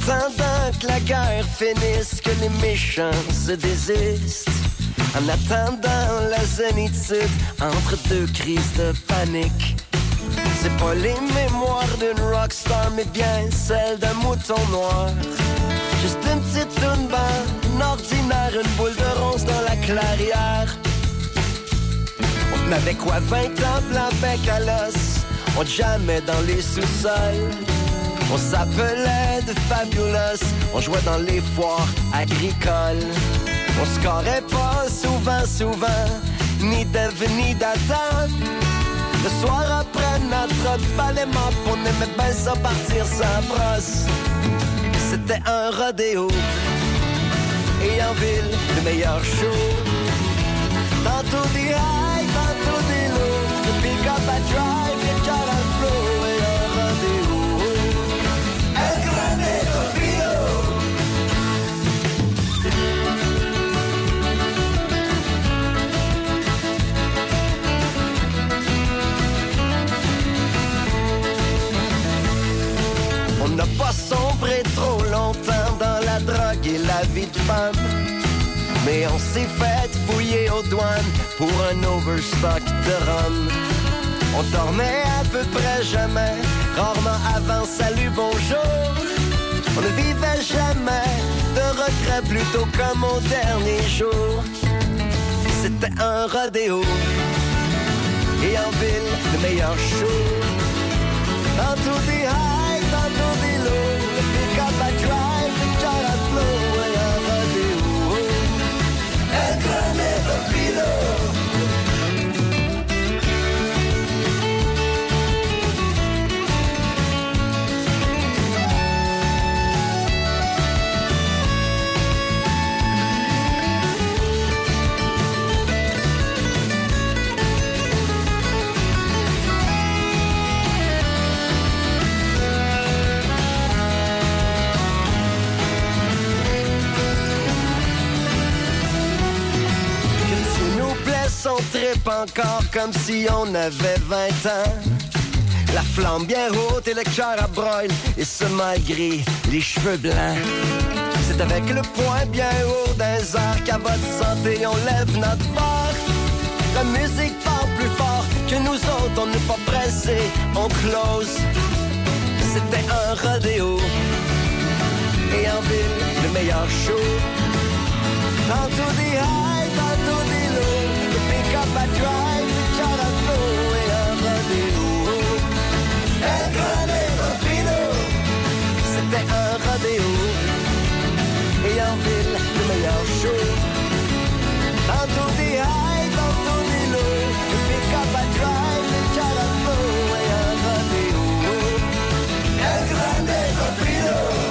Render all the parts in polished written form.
attendant que la guerre finisse, que les méchants se désistent, en attendant la zénitude entre deux crises de panique. C'est pas les mémoires d'une rockstar, mais bien celle d'un mouton noir. Juste une petite toune une ordinaire, une boule de ronce dans la clairière. On avait quoi, 20 ans, blanc bec à l'os, on jamais dans les sous-sols. On s'appelait de Fabulous, on jouait dans les foires agricoles. On scorait pas souvent, ni d'Eve ni d'Adam. Le soir après notre balai mop, on aimait bien ça partir sans brosse. C'était un rodéo, et en ville, le meilleur show. Tantôt des highs, tantôt des lows, le pick-up à drive, le car à flow, et un rodéo. El Grande Torpedo. On n'a pas sombré trop longtemps dans la drogue et la vie de femme, mais on s'est fait fouiller aux douanes pour un overstock de rhum. On dormait à peu près jamais, rarement avant salut bonjour. On ne vivait jamais de regrets, plutôt comme au dernier jour. C'était un rodéo, et en ville, le meilleur show. Tantôt des highs, tantôt des lows, le pick-up à drive, le car à flow, et un rodéo. El Grande Torpedo. On tripe encore comme si on avait 20 ans. La flamme bien haute et le cœur à broil, et ce malgré les cheveux blancs. C'est avec le poing bien haut d'un arc qu'à votre santé on lève notre barre. La musique parle plus fort que nous autres, on n'est pas pressés, on close. C'était un rodéo, et en ville, le meilleur show. Tantôt des highs, tantôt des lows, le pick-up à drive, le car à flow, et un rodéo. El Grande Torpedo. C'était un rodéo, et en ville, le meilleur show. Tantôt des highs, tantôt des lows, le pick-up à drive, le car à flow, et un rodéo. El Grande Torpedo.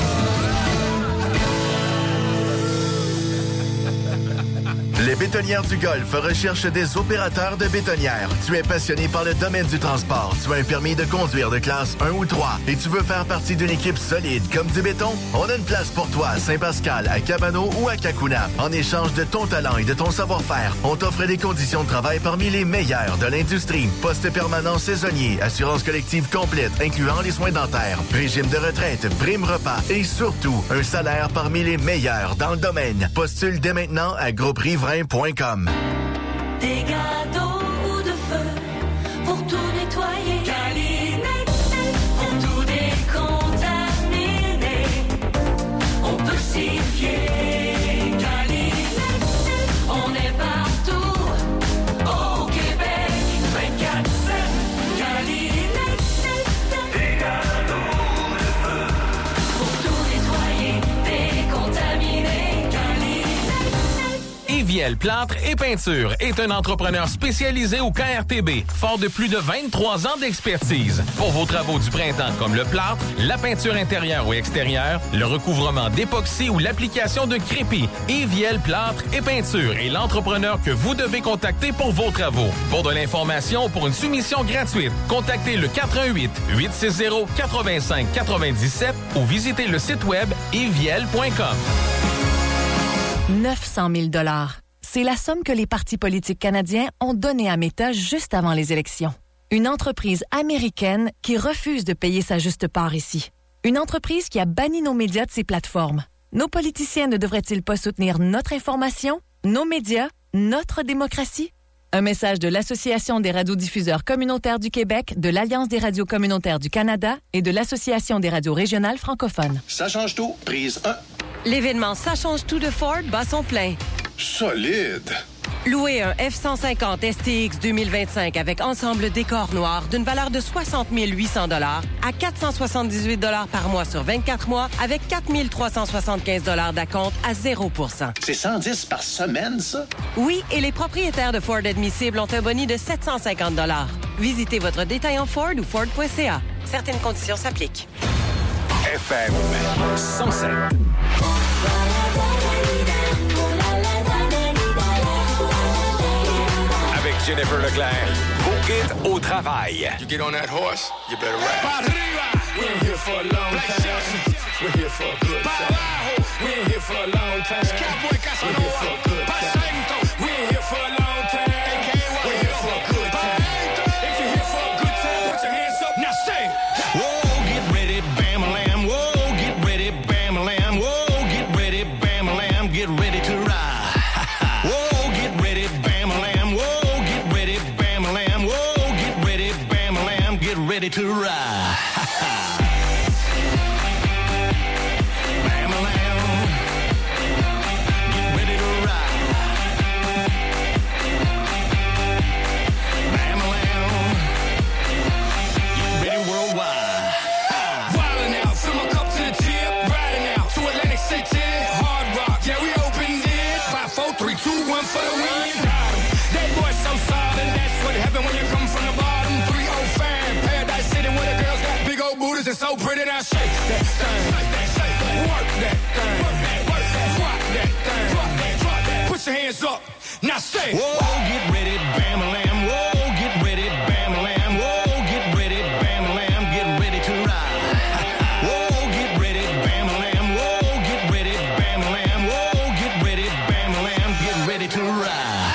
Les Bétonnières du Golfe recherchent des opérateurs de bétonnières. Tu es passionné par le domaine du transport. Tu as un permis de conduire de classe 1 ou 3 et tu veux faire partie d'une équipe solide comme du béton? On a une place pour toi à Saint-Pascal, à Cabano ou à Cacouna. En échange de ton talent et de ton savoir-faire, on t'offre des conditions de travail parmi les meilleures de l'industrie. Poste permanent saisonnier, assurance collective complète, incluant les soins dentaires, régime de retraite, prime repas et surtout, un salaire parmi les meilleurs dans le domaine. Postule dès maintenant à grouperiverain.com. Des gâteaux ou de feu pour tout nettoyer. Calinette, pour tout décontaminer. On peut s'y fier. Calinette, on est partout au Québec. 24/7. Calinette, des gâteaux de feu pour tout nettoyer, décontaminer. Éviel Plâtre et Peinture est un entrepreneur spécialisé au KRTB, fort de plus de 23 ans d'expertise. Pour vos travaux du printemps comme le plâtre, la peinture intérieure ou extérieure, le recouvrement d'époxy ou l'application de crépi, Éviel Plâtre et Peinture est l'entrepreneur que vous devez contacter pour vos travaux. Pour de l'information ou pour une soumission gratuite, contactez le 418-860-8597 ou visitez le site web eviel.com. 900 000 $. C'est la somme que les partis politiques canadiens ont donnée à Meta juste avant les élections. Une entreprise américaine qui refuse de payer sa juste part ici. Une entreprise qui a banni nos médias de ses plateformes. Nos politiciens ne devraient-ils pas soutenir notre information, nos médias, notre démocratie? Un message de l'Association des radiodiffuseurs communautaires du Québec, de l'Alliance des radios communautaires du Canada et de l'Association des radios régionales francophones. Ça change tout. Prise 1. L'événement Ça change tout de Ford bat son plein. Solide. Louez un F-150 STX 2025 avec ensemble décor noir d'une valeur de 60 800 $ à 478 $ par mois sur 24 mois avec 4 375 $ d'acompte à 0 %. C'est 110 par semaine, ça? Oui, et les propriétaires de Ford admissibles ont un boni de 750 $. Visitez votre détaillant Ford ou Ford.ca. Certaines conditions s'appliquent. FM 107. Jennifer Leclerc, vos guides au travail. You get on that horse, you better ride. We're here for a long time. We're here for a good time. We're here for a long time. We're here for a good time. We're here for a long time. We're here for a good time. If you're here for a good time, put your hands up. Now sing. Whoa, get ready, bam-a-lam. Whoa, get ready, bam-a-lam. Whoa, get ready, bam-a-lam. Get ready to ride. Whoa, get ready, bam-a-lam. Whoa. Ready to ride. Bam-a-lam. Get ready to ride. Bam-a-lam. Get ready worldwide. Wildin' out, fill my cup to the tip. Riding out to Atlantic City. Hard rock, yeah, we opened it. 5, 4, 3, 2, 1 for the win. That boy's so solid. That's what happened when you come from the bottom. 305. Where the girls got big old booties and so pretty, now shake that thing, work that thing, work that, drop that thing, drop that, put your hands up, now say, whoa, get ready, bam-a-lam, whoa, get ready, bam-a-lam, whoa, get ready, bam-a-lam, get ready to ride, whoa, get ready, bam-a-lam, whoa, get ready, bam-a-lam, whoa, get ready, bam-a-lam, get ready to ride.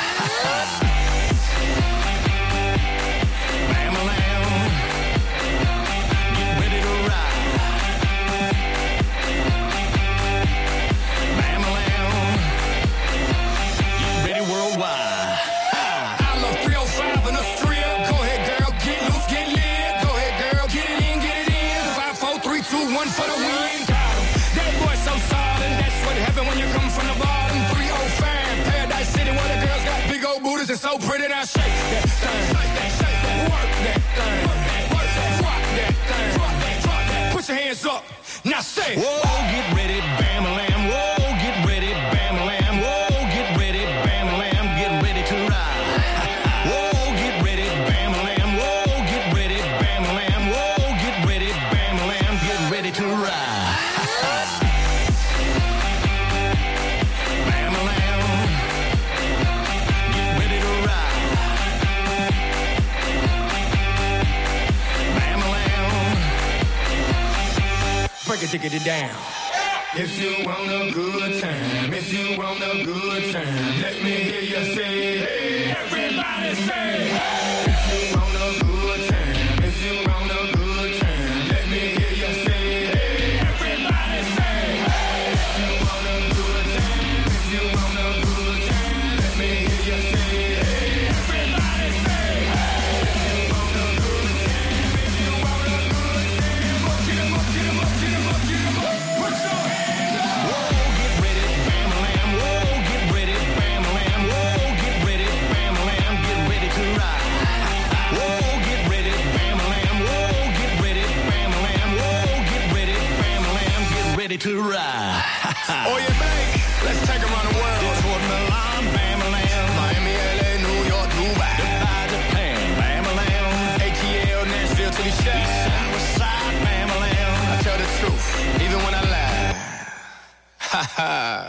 For the win, got him. That boy so solid. That's what happened when you come from the bottom. 305, Paradise City, where the girls got big old booties and so pretty. Now shake that thing, work that thing, work that, drop that thing, drop that. Put your hands up, now say, whoa, get ready, bam-a-lam, whoa, get ready, bam-a-lam, whoa, get ready, bam-a-lam, get ready to ride. Whoa, get ready, bam-a-lam, whoa, get ready, bam-a-lam, whoa, get ready, bam-a-lam, get ready to ride. Bam-a-lam, get ready to ride. Bam-a-lam. Break it, diggity down. If you want a good time, if you want a good time, let me hear you say, hey, everybody say, hey. If you want a good time, if you want a good time, let me hear you say, hey, everybody say, hey. If you want a good time, if you want a good time, let me hear you say, hey, everybody say, hey. If you want a good time, if you want a good time, get 'em up, get 'em up, get 'em up, get 'em up, put your hands up. Whoa, get ready, bam-a-lam, whoa, get ready, bam-a-lam, whoa, get ready, bam-a-lam, get ready to ride. Whoa, get ready, bam-a-lam, whoa, get ready, bam-a-lam, whoa, get ready, bam-a-lam, get ready to ride. Oh, you think? Let's take 'em around the world. Detroit, Milan, bam-a-lam, Miami, LA, New York, Dubai. Dubai, Japan, bam-a-lam, ATL, Nashville to the Shack. West Side, bam-a-lam. I tell the truth, even when I lie. Ha ha.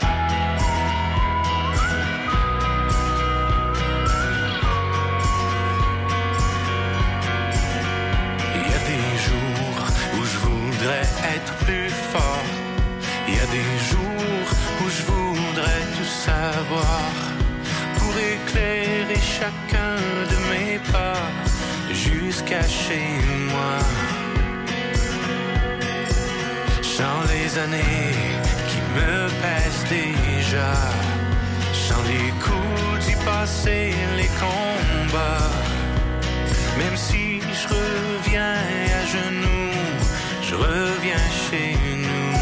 Il y a des jours où je voudrais être plus fort. Il y a des jours où je voudrais tout savoir pour éclairer chacun de mes pas jusqu'à chez moi. Sans les années qui me pèsent déjà, sans les coups d'y passer les combats. Même si je reviens à genoux, je reviens chez nous.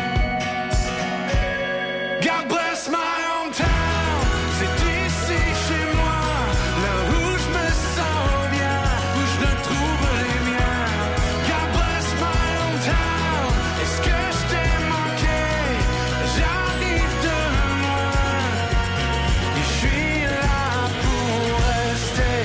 God bless my hometown, c'est ici chez moi, là où je me sens bien, où je retrouve les miens. God bless my hometown, est-ce que je t'ai manqué? J'arrive de loin, et je suis là pour rester.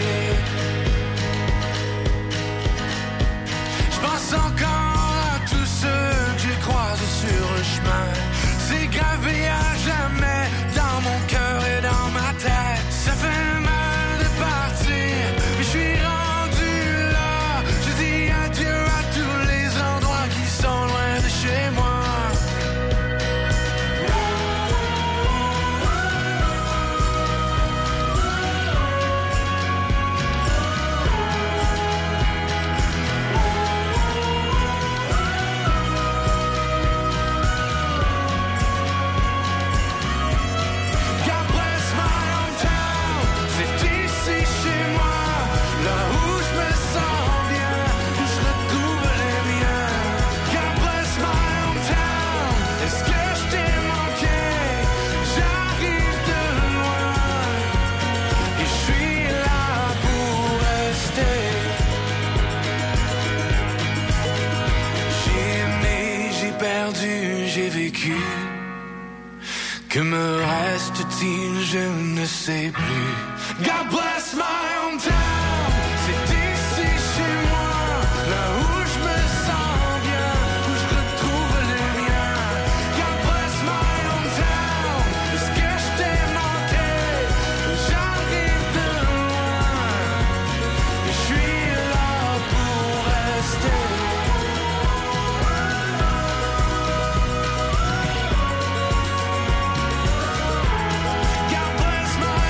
Je pense encore à tous ceux que j'ai croisés sur le chemin. C'est gravé à jamais dans mon cœur et dans ma tête. Ça fait mal de partir, mais je suis rendu là. Je dis adieu à tous les endroits qui sont loin de chez moi. God bless my hometown, c'est ici chez moi, là où je me sens bien, où je retrouve les miens. God bless my hometown, est-ce que je t'ai manqué? J'arrive de loin, et je suis là pour rester. J'ai aimé, j'ai perdu, j'ai vécu. Que me reste-t-il, je ne sais plus. God bless my hometown, c'est ici chez moi, là où je me sens bien, où je retrouve les miens. God bless my hometown, est-ce que je t'ai manqué? J'arrive de loin, et je suis là pour rester. God bless my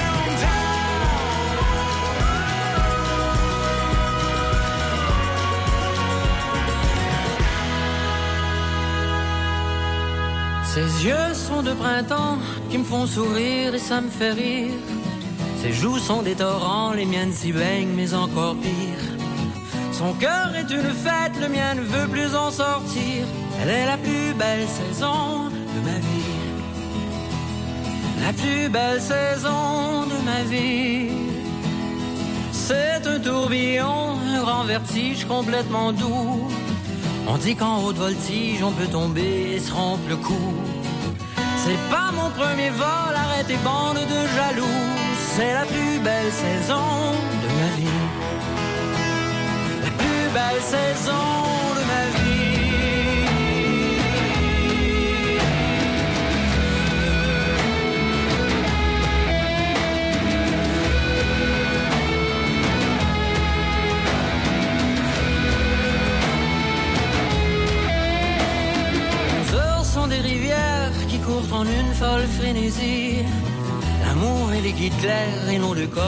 Ses yeux sont de printemps qui me font sourire et ça me fait rire. Ses joues sont des torrents, les miennes s'y baignent, mais encore pire. Son cœur est une fête, le mien ne veut plus en sortir. Elle est la plus belle saison de ma vie. La plus belle saison de ma vie. C'est un tourbillon, un grand vertige complètement doux. On dit qu'en haute voltige, on peut tomber et se rompre le cou. C'est pas mon premier vol, arrête tes bandes de jaloux. C'est la plus belle saison de ma vie. La plus belle saison de ma vie. Des rivières qui courent en une folle frénésie. L'amour et les guides clairs et non de corps.